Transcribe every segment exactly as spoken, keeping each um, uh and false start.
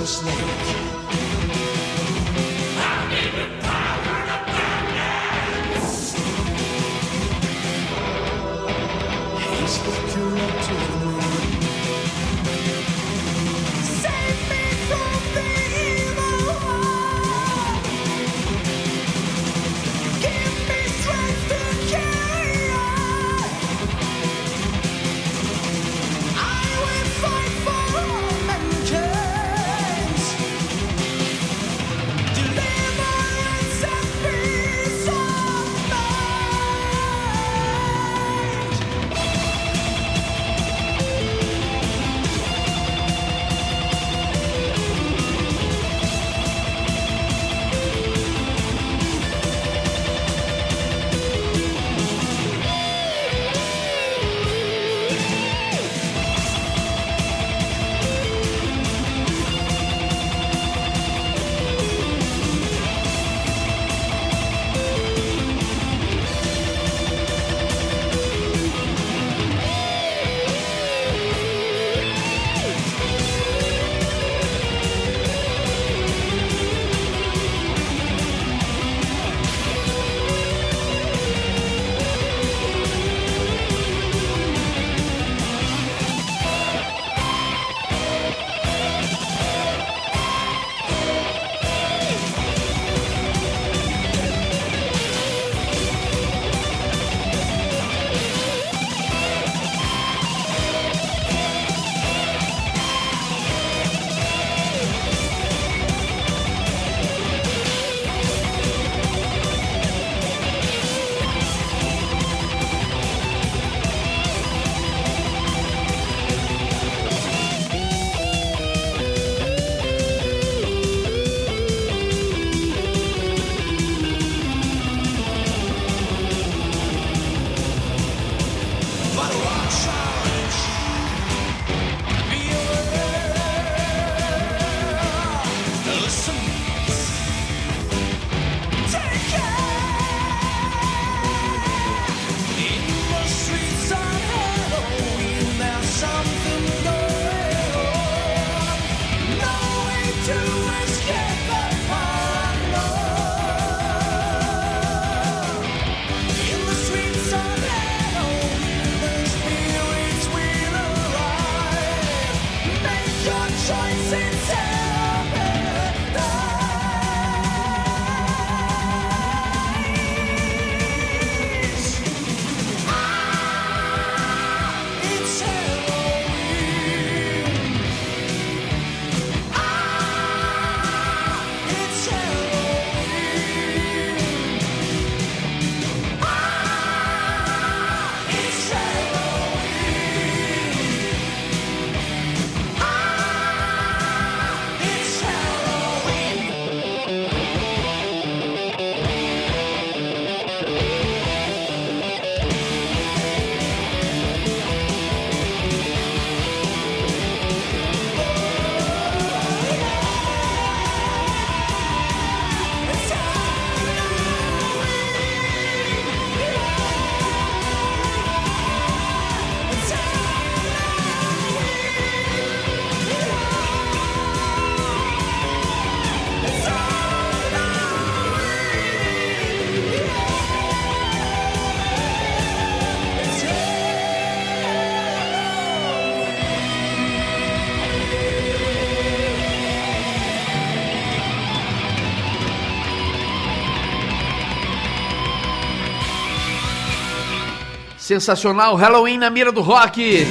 Sensacional, Halloween na mira do rock.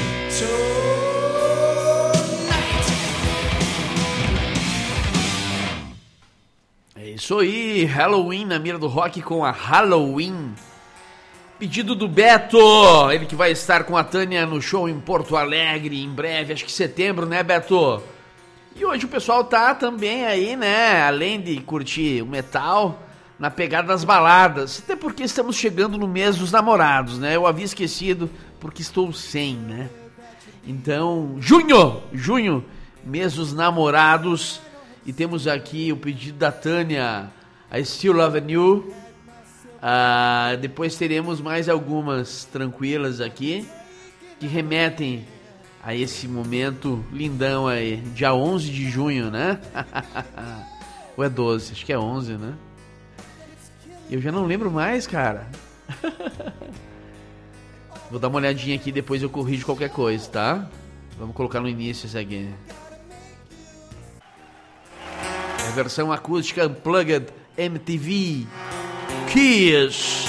É isso aí, Halloween na mira do rock com a Halloween. Pedido do Beto, ele que vai estar com a Tânia no show em Porto Alegre em breve, acho que setembro, né, Beto? E hoje o pessoal tá também aí, né, além de curtir o metal, na pegada das baladas, até porque estamos chegando no mês dos namorados, né? Eu havia esquecido porque estou sem, né? Então, junho, junho, mês dos namorados, e temos aqui o pedido da Tânia, I Still Love You. Ah, depois teremos mais algumas tranquilas aqui, que remetem a esse momento lindão aí, dia onze de junho, né? Ou é doze? Acho que é onze, né? Eu já não lembro mais, cara. Vou dar uma olhadinha aqui, depois eu corrijo qualquer coisa, tá? Vamos colocar no início isso aqui. É a versão acústica Unplugged M T V Kiss.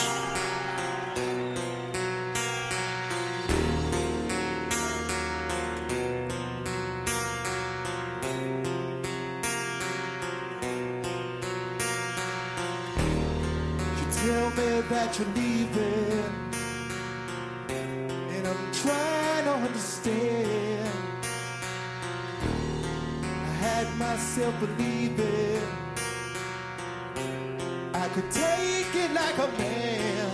Tell me that you're leaving, and I'm trying to understand. I had myself believing I could take it like a man,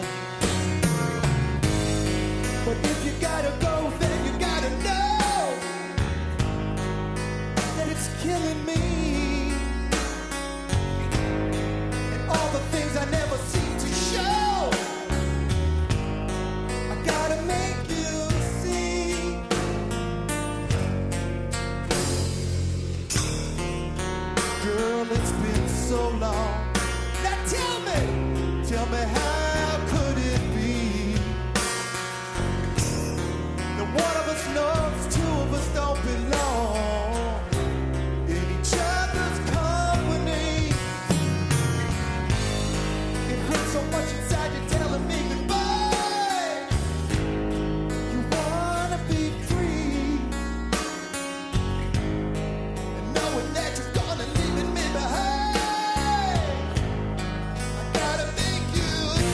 but if you gotta go, then you gotta know that it's killing me, and all the things I never see to show. I gotta make you see. Girl, it's been so long. Now tell me, tell me how could it be that one of us knows two of us don't belong in each other's company? It hurts so much inside you telling me goodbye. You wanna be free, and knowing that you're gonna leave me behind. I gotta make you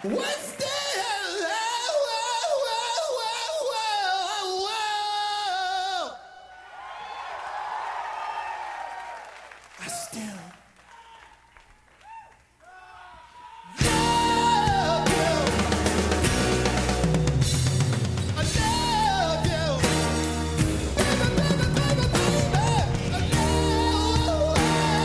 What's that? I still love you. I love you. Baby, baby, baby, baby. I love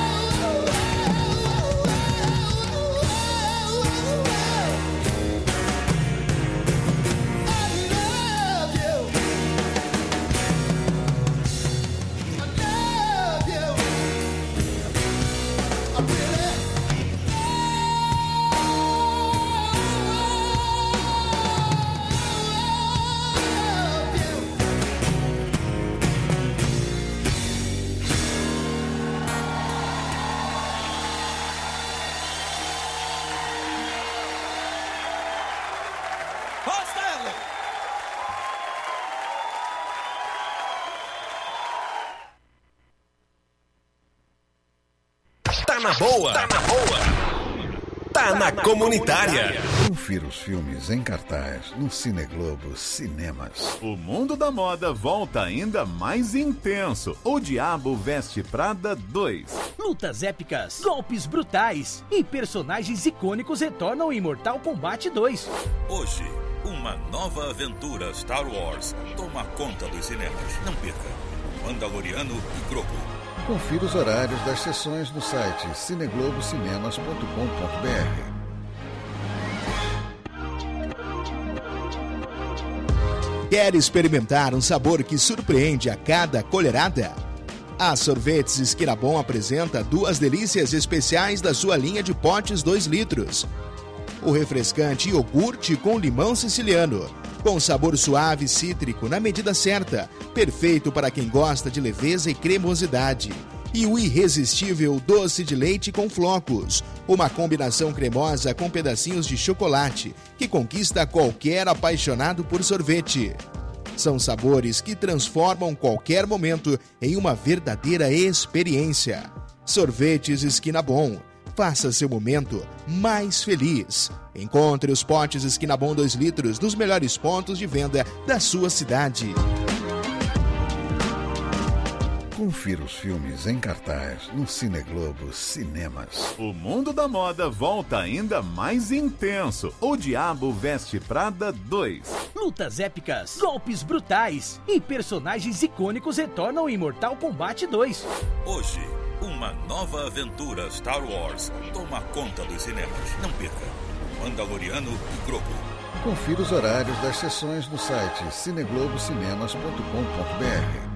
Tá na boa, tá na boa, tá na comunitária. Confira os filmes em cartaz no Cine Globo Cinemas. O mundo da moda volta ainda mais intenso. O Diabo Veste Prada dois. Lutas épicas, golpes brutais e personagens icônicos retornam em Mortal Kombat dois. Hoje, uma nova aventura Star Wars toma conta dos cinemas. Não perca. Mandaloriano e Grogu. Confira os horários das sessões no site cineglobocinemas ponto com ponto b r. Quer experimentar um sabor que surpreende a cada colherada? A Sorvetes Esquina Bom apresenta duas delícias especiais da sua linha de potes dois litros. O refrescante iogurte com limão siciliano, com sabor suave e cítrico na medida certa, perfeito para quem gosta de leveza e cremosidade. E o irresistível doce de leite com flocos, uma combinação cremosa com pedacinhos de chocolate que conquista qualquer apaixonado por sorvete. São sabores que transformam qualquer momento em uma verdadeira experiência. Sorvetes Esquina Bom. Faça seu momento mais feliz. Encontre os potes Esquina Bom dois litros nos melhores pontos de venda da sua cidade. Confira os filmes em cartaz no Cine Globo Cinemas. O mundo da moda volta ainda mais intenso. O Diabo Veste Prada dois. Lutas épicas, golpes brutais e personagens icônicos retornam em Mortal Kombat dois. Hoje, uma nova aventura Star Wars toma conta dos cinemas. Não perca. Mandaloriano e Grogu. Confira os horários das sessões no site cineglobocinemas ponto com ponto b r.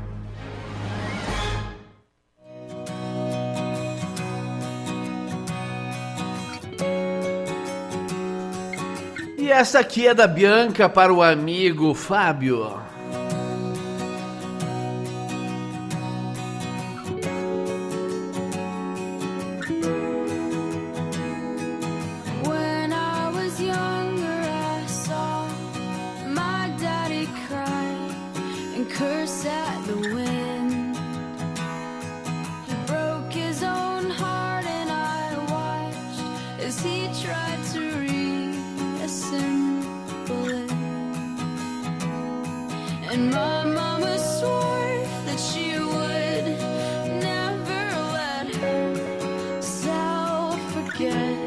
E essa aqui é da Bianca para o amigo Fábio. When I was younger, I saw my daddy cry and curse at the wind. He broke his own heart and I watched as he tried to read a simple end. And my mama swore that she would never let herself forget.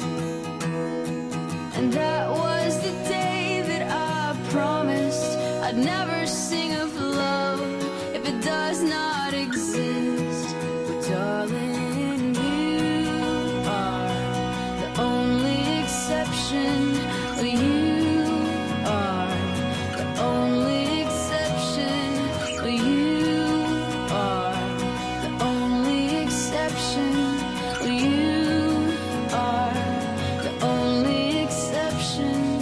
And that was the day that I promised I'd never sing of love if it does not exist. But darling, you are the only exception. You are the only exception. You are the only exception. You are the only exception.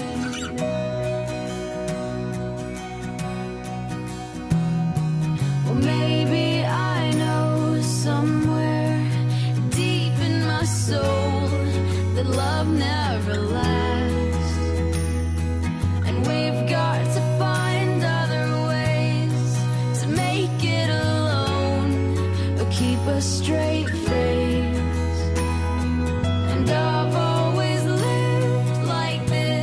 Well, maybe I know somewhere deep in my soul that love never lasts, and we've got to find other ways to make it alone or keep a straight face. And I've always lived like this.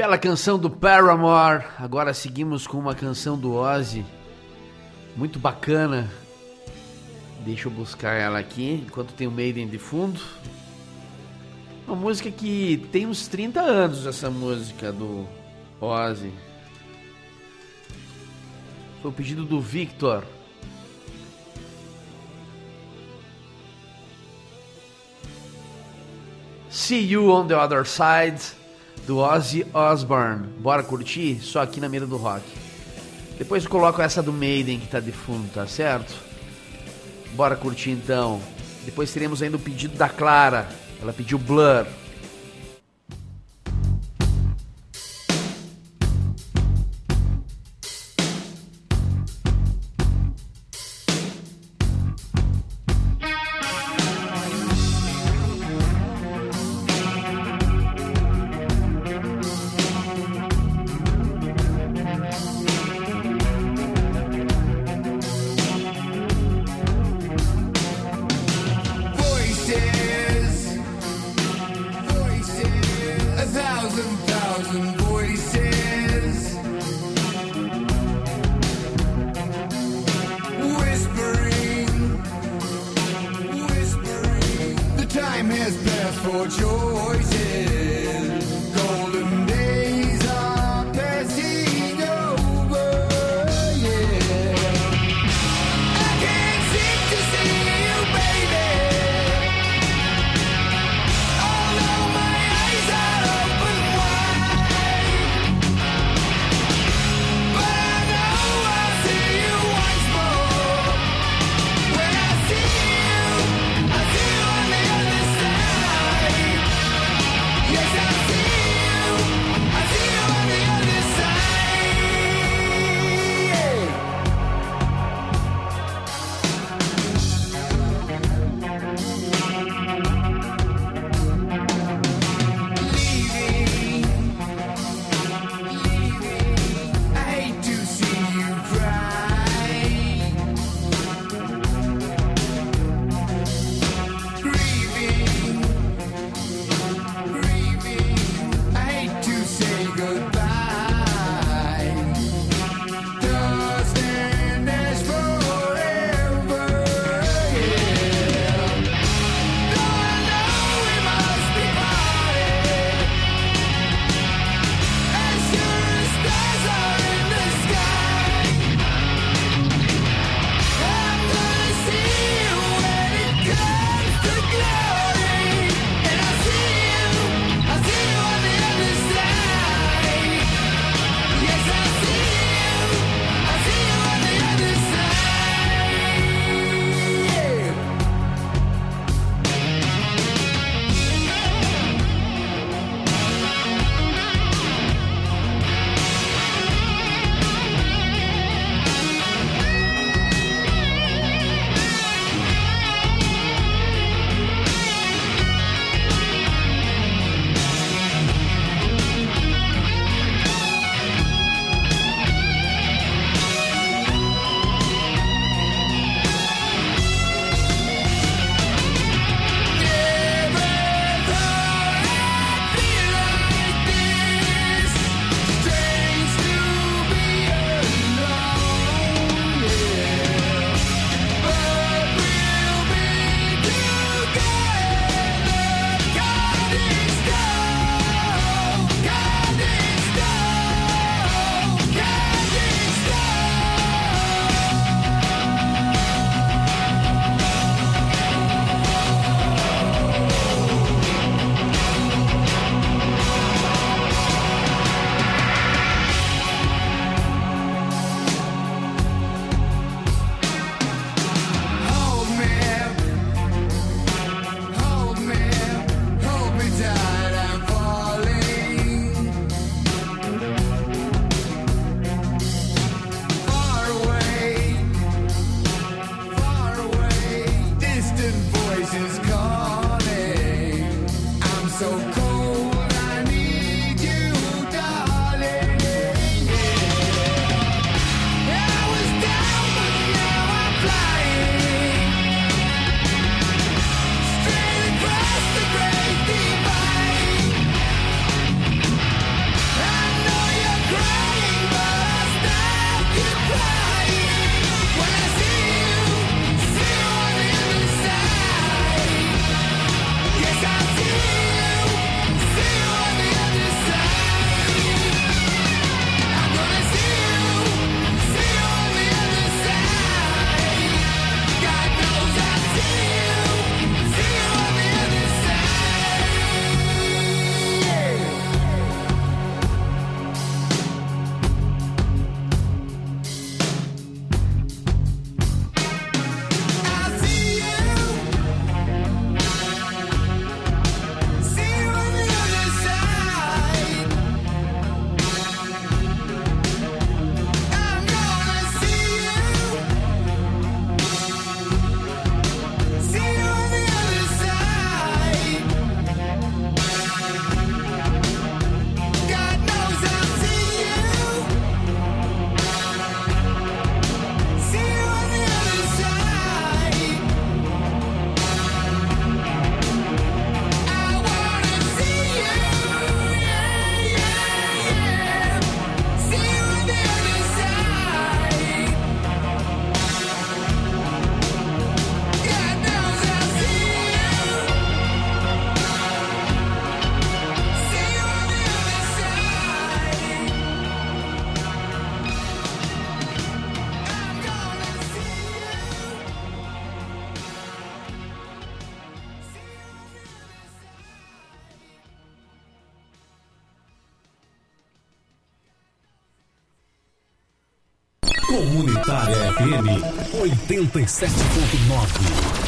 Bela canção do Paramore. Agora seguimos com uma canção do Ozzy. Muito bacana. Deixa eu buscar ela aqui, enquanto tem o Maiden de fundo. Uma música que tem uns trinta anos, essa música do Ozzy. Foi o pedido do Victor. See You on the Other Side, do Ozzy Osbourne. Bora curtir? Só aqui na Mira do Rock. Depois eu coloco essa do Maiden que tá de fundo, tá certo? Bora curtir então. Depois teremos ainda o pedido da Clara. Ela pediu Blur. Comunitária F M oitenta e sete ponto nove.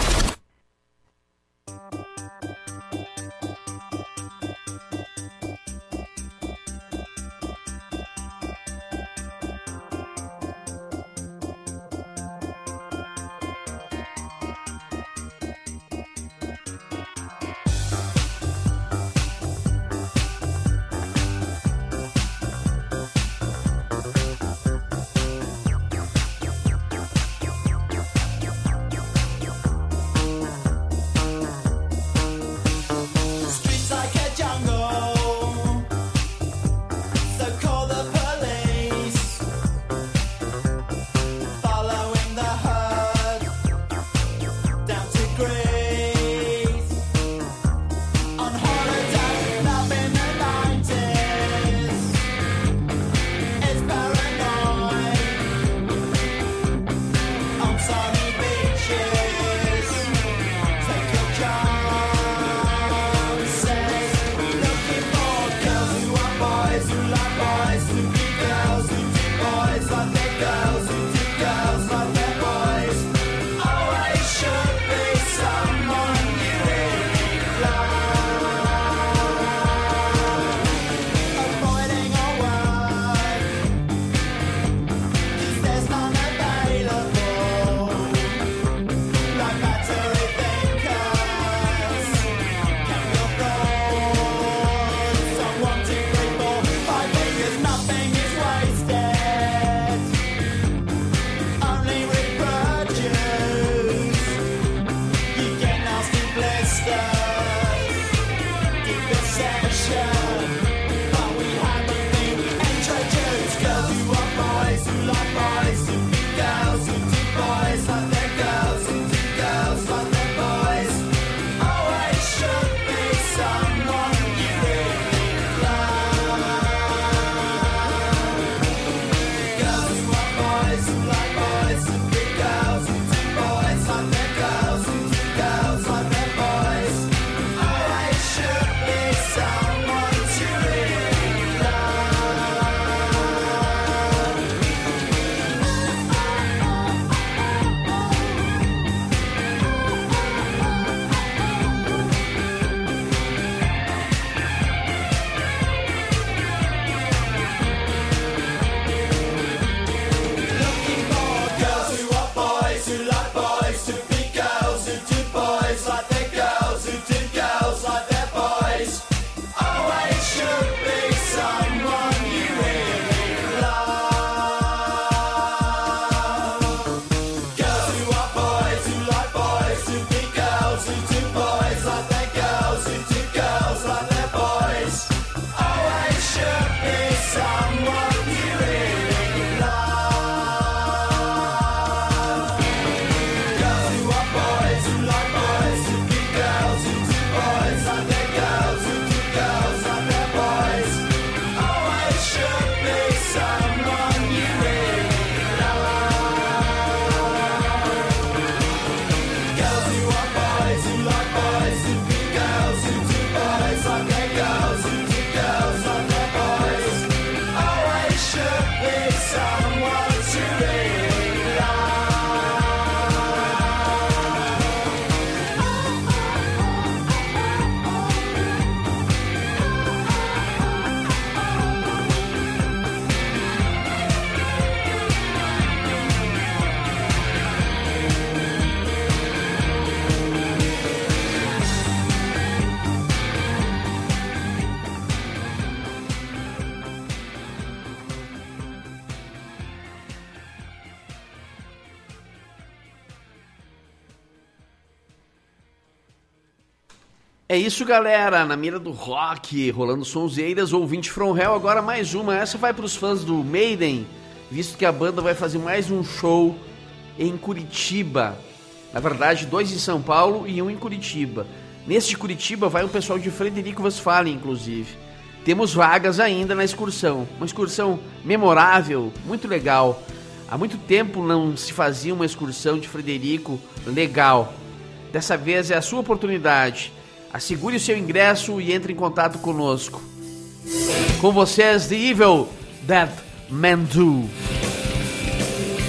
É isso, galera, na mira do rock, rolando sonzeiras, ouvinte From Hell, agora mais uma. Essa vai para os fãs do Maiden, visto que a banda vai fazer mais um show em Curitiba. Na verdade, dois em São Paulo e um em Curitiba. Nesse de Curitiba vai um pessoal de Frederico Westphalen, inclusive. Temos vagas ainda na excursão, uma excursão memorável, muito legal. Há muito tempo não se fazia uma excursão de Frederico legal. Dessa vez é a sua oportunidade. Assegure o seu ingresso e entre em contato conosco. Com vocês, The Evil Dead Men Do.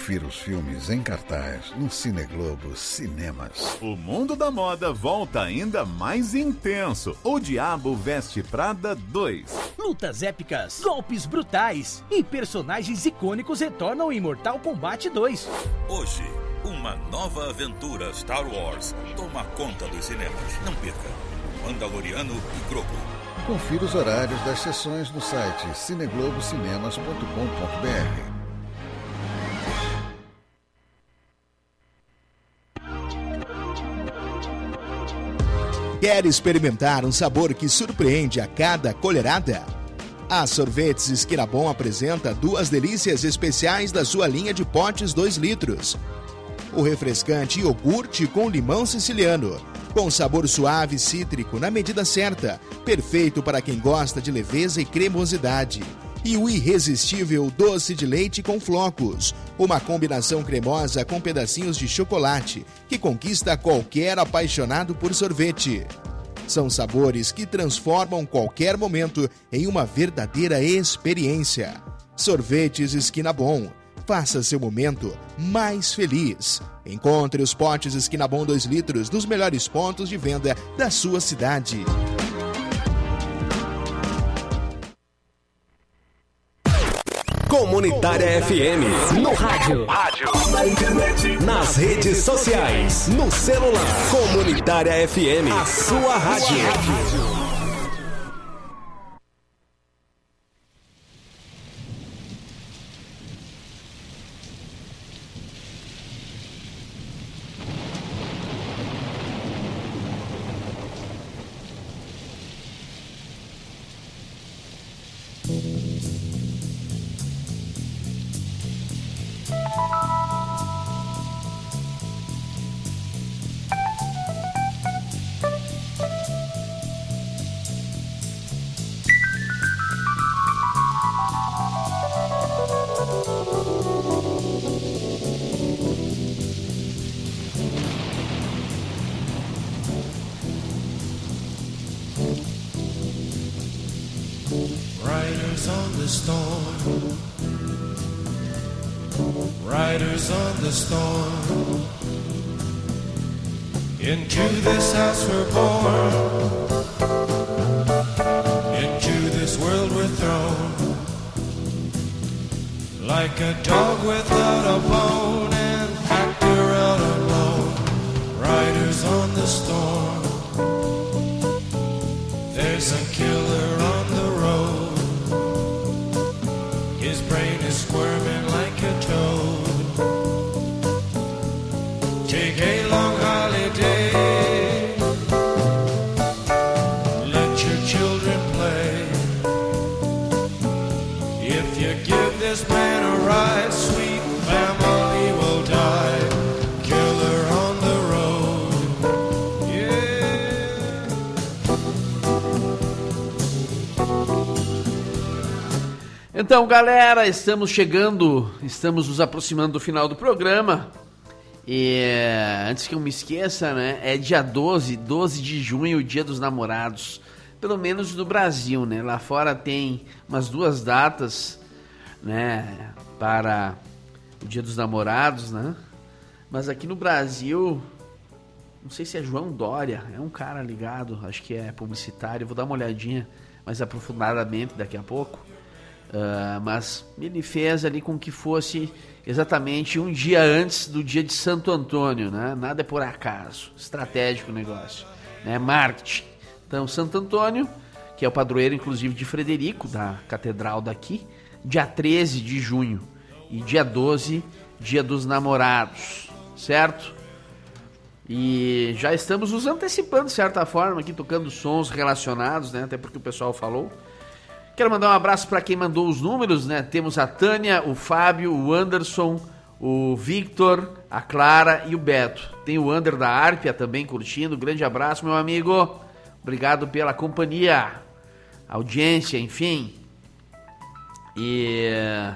Confira os filmes em cartaz no Cine Globo Cinemas. O mundo da moda volta ainda mais intenso. O Diabo Veste Prada dois. Lutas épicas, golpes brutais e personagens icônicos retornam em Mortal Kombat dois. Hoje, uma nova aventura Star Wars toma conta dos cinemas. Não perca. Mandaloriano e Grogu. Confira os horários das sessões no site cine globo cinemas ponto com ponto b r. Quer experimentar um sabor que surpreende a cada colherada? A Sorvetes Esquina Bom apresenta duas delícias especiais da sua linha de potes dois litros. O refrescante iogurte com limão siciliano, com sabor suave e cítrico na medida certa, perfeito para quem gosta de leveza e cremosidade. E o irresistível doce de leite com flocos, uma combinação cremosa com pedacinhos de chocolate que conquista qualquer apaixonado por sorvete. São sabores que transformam qualquer momento em uma verdadeira experiência. Sorvetes Esquina Bom. Faça seu momento mais feliz. Encontre os potes Esquina Bom dois litros nos melhores pontos de venda da sua cidade. Comunitária F M. No rádio. Na internet. Nas redes sociais. No celular. Comunitária F M. A sua rádio. Riders on the storm, riders on the storm. Into this house we're born, into this world we're thrown. Like a dog without a bone and packed around alone. Riders on the storm, there's a killer on the road. His brain is squirming like a toad. Take a long holiday, let your children play. If you give this man a ride, sweet family will die. Killer on the road, yeah. Então, galera, estamos chegando, estamos nos aproximando do final do programa. E antes que eu me esqueça, né, é dia doze, doze de junho, o Dia dos Namorados. Pelo menos no Brasil, né? Lá fora tem umas duas datas, né, para o Dia dos Namorados, né? Mas aqui no Brasil, não sei se é João Dória, é um cara ligado, acho que é publicitário, vou dar uma olhadinha mais aprofundadamente daqui a pouco. Uh, mas ele fez ali com que fosse exatamente um dia antes do dia de Santo Antônio, né? Nada é por acaso, estratégico o negócio, né? Marketing. Então, Santo Antônio, que é o padroeiro inclusive de Frederico, da catedral daqui, dia treze de junho, e dia doze, Dia dos Namorados, certo? E já estamos nos antecipando de certa forma aqui, tocando sons relacionados, né? Até porque o pessoal falou. Quero mandar um abraço para quem mandou os números, né? Temos a Tânia, o Fábio, o Anderson, o Victor, a Clara e o Beto. Tem o Ander da Árpia também curtindo. Grande abraço, meu amigo. Obrigado pela companhia, audiência, enfim. E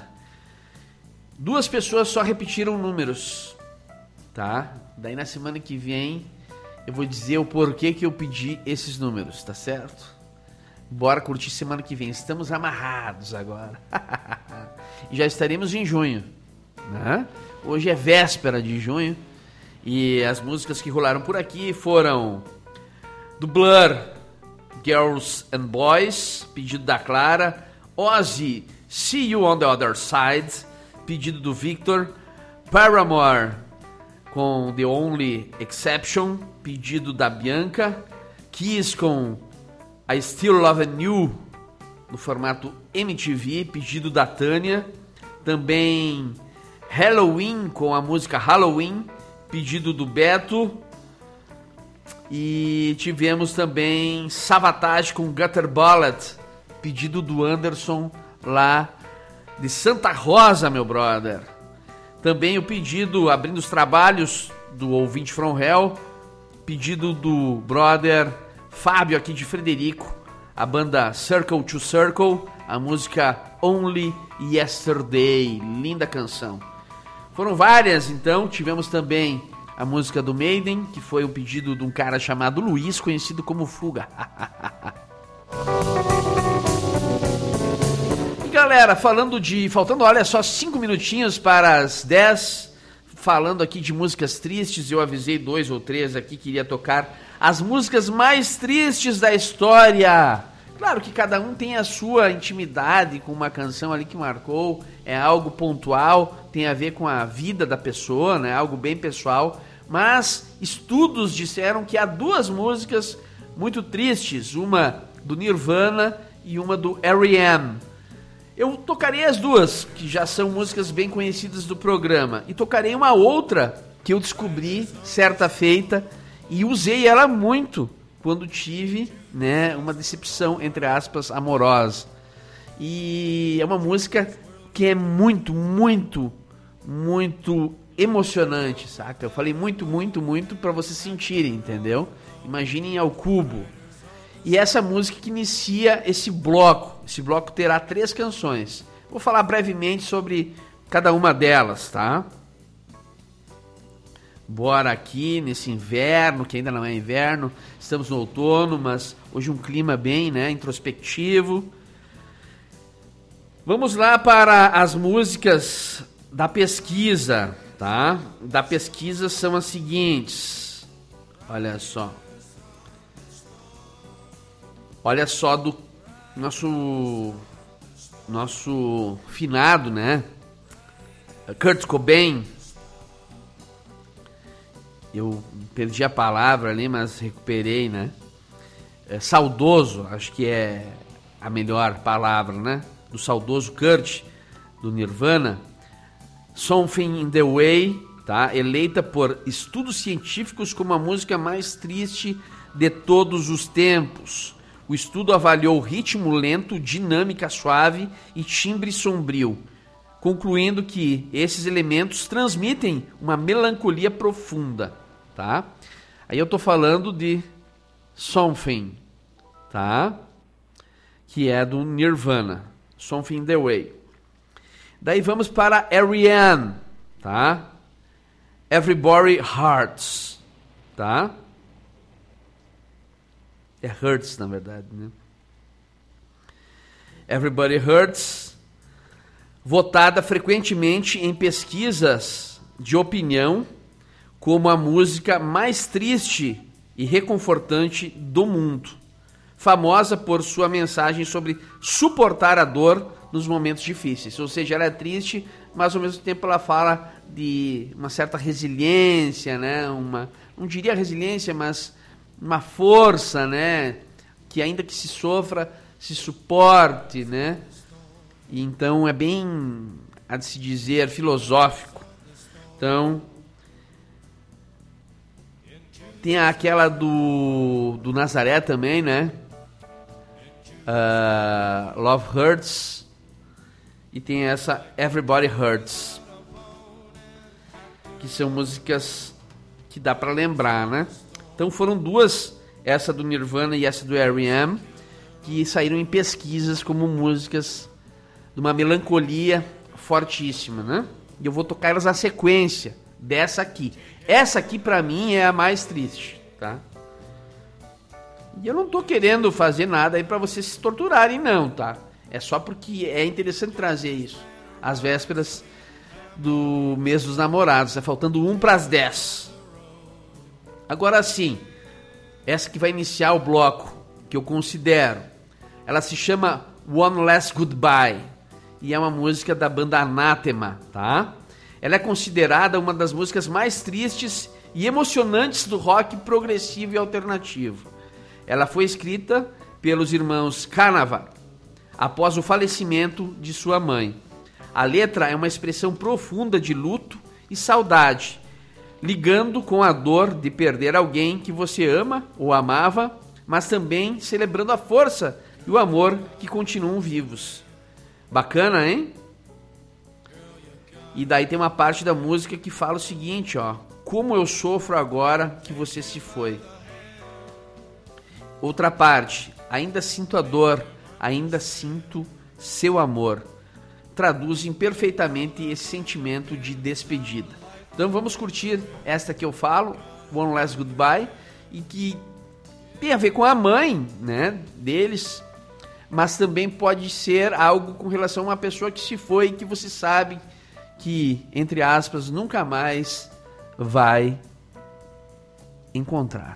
duas pessoas só repetiram números, tá? Daí na semana que vem eu vou dizer o porquê que eu pedi esses números, tá certo? Bora curtir semana que vem. Estamos amarrados agora. E já estaremos em junho. né? Hoje é véspera de junho e as músicas que rolaram por aqui foram do Blur, Girls and Boys, pedido da Clara, Ozzy, See You on the Other Side, pedido do Victor, Paramore com The Only Exception, pedido da Bianca, Kiss com I Still Lovin' You no formato M T V, pedido da Tânia, também Halloween com a música Halloween, pedido do Beto, e tivemos também Savatage com Gutter Ballad, pedido do Anderson lá de Santa Rosa, meu brother. Também o pedido, abrindo os trabalhos do ouvinte From Hell, pedido do brother Fábio aqui de Frederico, a banda Circle to Circle, a música Only Yesterday, linda canção. Foram várias, então, tivemos também a música do Maiden, que foi o pedido de um cara chamado Luiz, conhecido como Fuga. E galera, falando de... faltando, olha só, cinco minutinhos para as dez, falando aqui de músicas tristes, eu avisei dois ou três aqui que iria tocar as músicas mais tristes da história. Claro que cada um tem a sua intimidade com uma canção ali que marcou, é algo pontual, tem a ver com a vida da pessoa, né? Algo bem pessoal, mas estudos disseram que há duas músicas muito tristes, uma do Nirvana e uma do R E M. Eu tocarei as duas, que já são músicas bem conhecidas do programa, e tocarei uma outra que eu descobri certa feita e usei ela muito quando tive, né, uma decepção, entre aspas, amorosa. E é uma música que é muito, muito, muito emocionante, saca? Eu falei muito, muito, muito para vocês sentirem, entendeu? Imaginem ao cubo. E essa música que inicia esse bloco. Esse bloco terá três canções. Vou falar brevemente sobre cada uma delas, tá? Bora aqui nesse inverno, que ainda não é inverno, estamos no outono, mas hoje um clima bem, né, introspectivo. Vamos lá para as músicas da pesquisa, tá? Da pesquisa são as seguintes. Olha só. Olha só do nosso nosso finado, né? Kurt Cobain. Eu perdi a palavra ali, mas recuperei, né? É, saudoso, acho que é a melhor palavra, né? Do saudoso Kurt, do Nirvana. Something in the Way, tá? Eleita por estudos científicos como a música mais triste de todos os tempos. O estudo avaliou ritmo lento, dinâmica suave e timbre sombrio, concluindo que esses elementos transmitem uma melancolia profunda, tá? Aí eu tô falando de Something, tá? Que é do Nirvana, Something in the Way. Daí vamos para R E M, tá? Everybody Hurts, tá? É Hurts, na verdade, né? Everybody Hurts, votada frequentemente em pesquisas de opinião como a música mais triste e reconfortante do mundo, famosa por sua mensagem sobre suportar a dor nos momentos difíceis. Ou seja, ela é triste, mas ao mesmo tempo ela fala de uma certa resiliência, né? Uma, não diria resiliência, mas uma força, né? Que ainda que se sofra, se suporte, né? E então é bem, a de se dizer, filosófico. Então, tem aquela do, do Nazaré também, né? Uh, Love Hurts. E tem essa Everybody Hurts. Que são músicas que dá pra lembrar, né? Então foram duas, essa do Nirvana e essa do R E M, que saíram em pesquisas como músicas de uma melancolia fortíssima, né? E eu vou tocar elas na sequência dessa aqui. Essa aqui pra mim é a mais triste, tá? E eu não tô querendo fazer nada aí pra vocês se torturarem, não, tá? É só porque é interessante trazer isso às vésperas do mês dos namorados. Tá faltando um para as dez. Agora sim, essa que vai iniciar o bloco, que eu considero, ela se chama One Last Goodbye e é uma música da banda Anathema, tá? Ela é considerada uma das músicas mais tristes e emocionantes do rock progressivo e alternativo. Ela foi escrita pelos irmãos Carnaval após o falecimento de sua mãe. A letra é uma expressão profunda de luto e saudade, ligando com a dor de perder alguém que você ama ou amava, mas também celebrando a força e o amor que continuam vivos. Bacana, hein? E daí tem uma parte da música que fala o seguinte, ó: como eu sofro agora que você se foi. Outra parte: ainda sinto a dor, ainda sinto seu amor. Traduzem perfeitamente esse sentimento de despedida. Então vamos curtir esta que eu falo, One Last Goodbye, e que tem a ver com a mãe, né, deles, mas também pode ser algo com relação a uma pessoa que se foi e que você sabe que, entre aspas, nunca mais vai encontrar.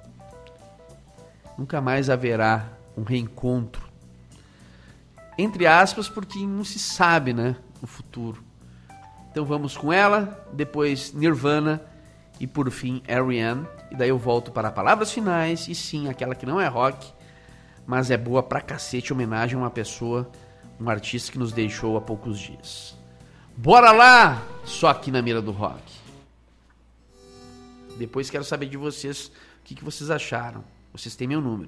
Nunca mais haverá um reencontro. Entre aspas, porque não se sabe, né, o futuro. Então vamos com ela, depois Nirvana e por fim R E M. E daí eu volto para palavras finais, e sim, aquela que não é rock, mas é boa pra cacete, homenagem a uma pessoa, um artista que nos deixou há poucos dias. Bora lá! Só aqui na mira do rock. Depois quero saber de vocês o que, que vocês acharam. Vocês têm meu número.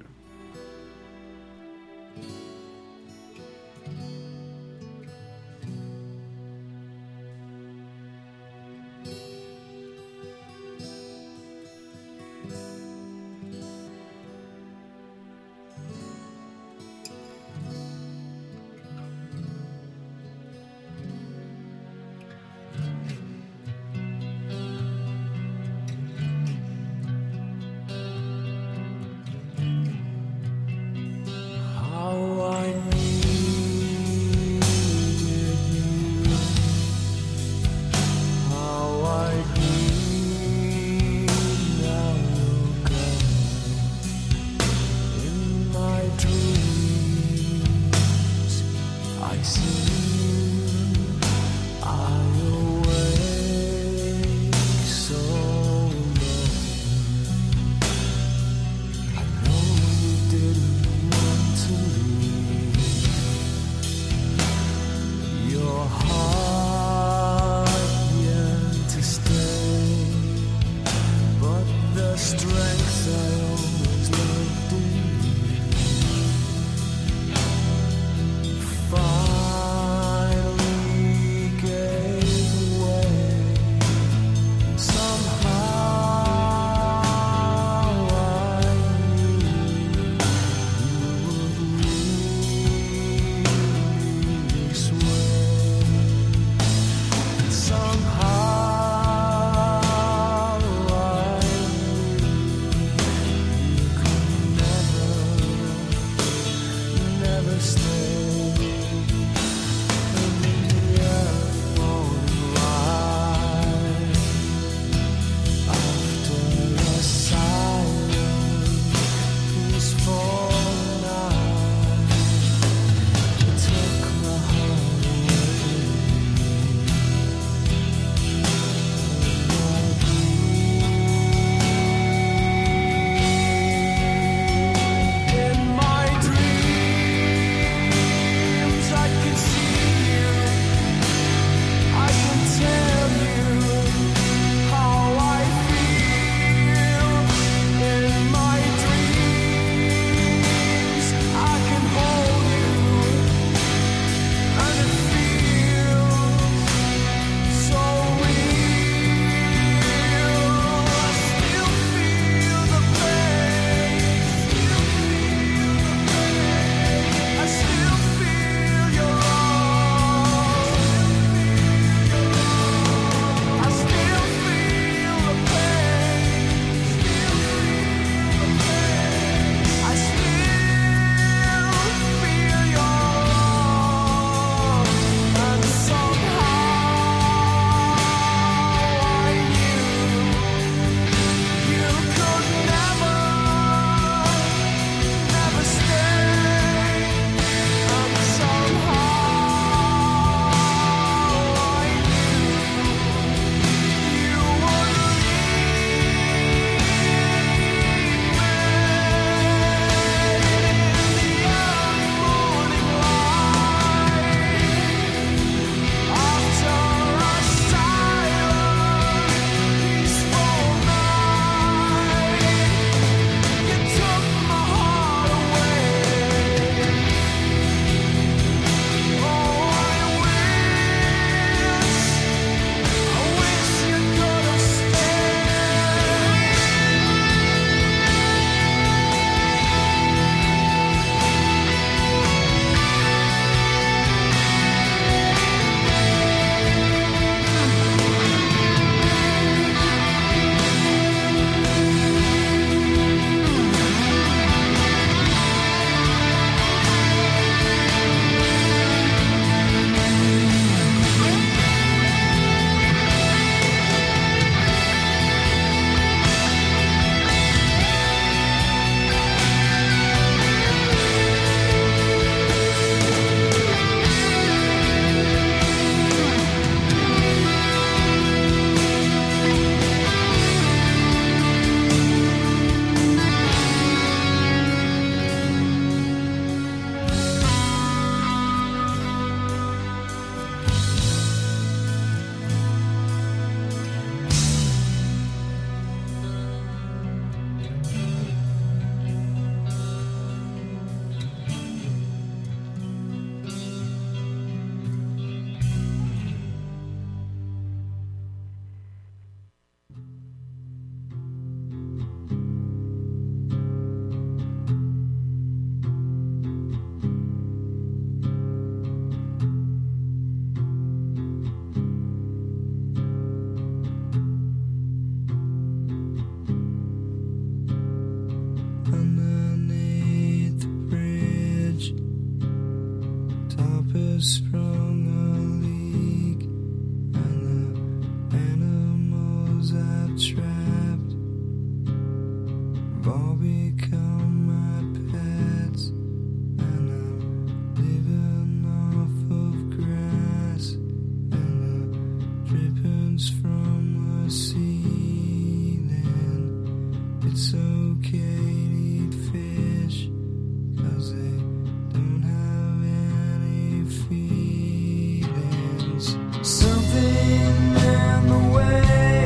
has sprung a leak, and the animals I've trapped have all become my pets, and I'm living off of grass and the drippings from the ceiling. It's okay to eat fish, 'cause they don't have any feelings. Something in the way,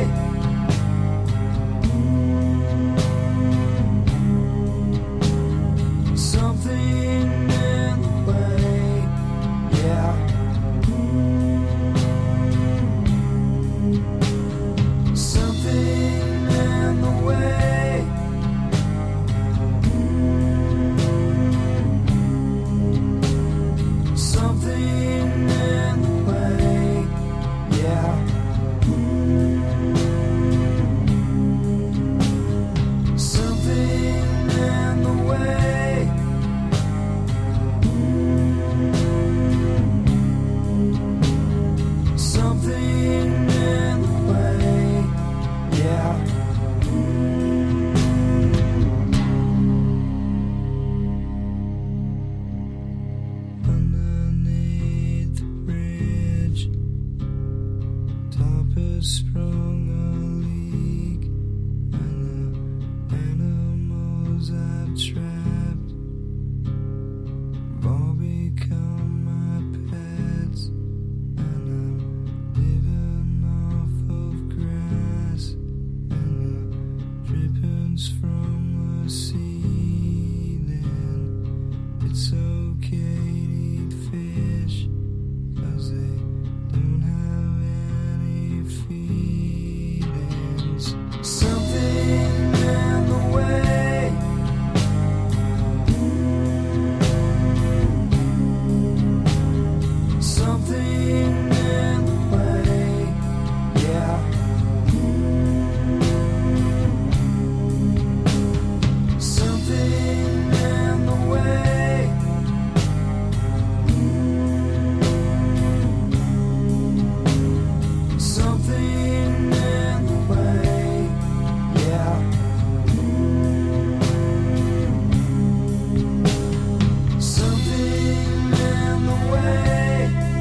something in the way, yeah. Something in the way. Something in the way, yeah. Something in the way. Something in the way, yeah. Underneath the bridge, top has sprung a leak, and the animals I've trapped have all become my pets, and I'm living off of grass and the drippings from the ceiling. It's okay to eat fish, 'cause they don't have any feelings. Something in the way. Something in the way, yeah. Something in the way. Something in the way, yeah. Something in the way.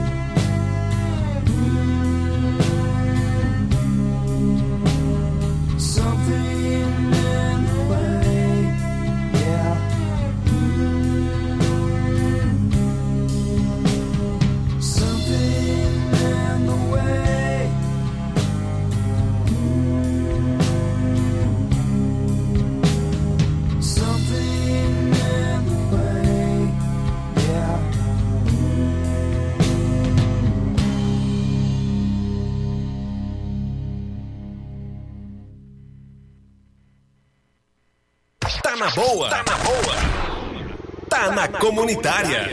Something in the way, yeah. Something in the way. Something in the way, yeah. Tá na boa, tá na boa, tá na comunitária.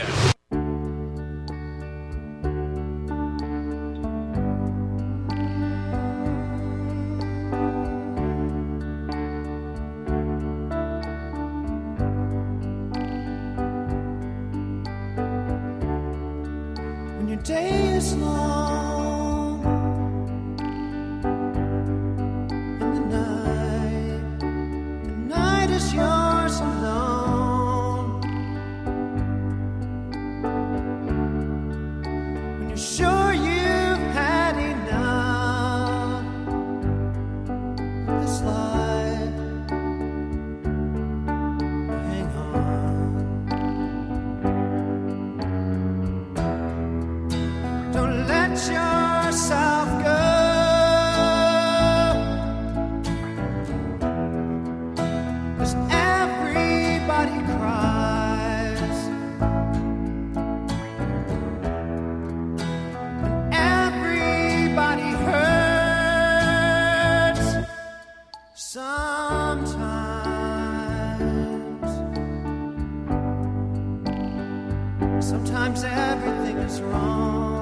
When your day is long and the night, the night is yours alone. When you're sure you've had enough of this life, hang on. Don't let yourself go. 'Cause everybody cries, and everybody hurts sometimes. Sometimes everything is wrong.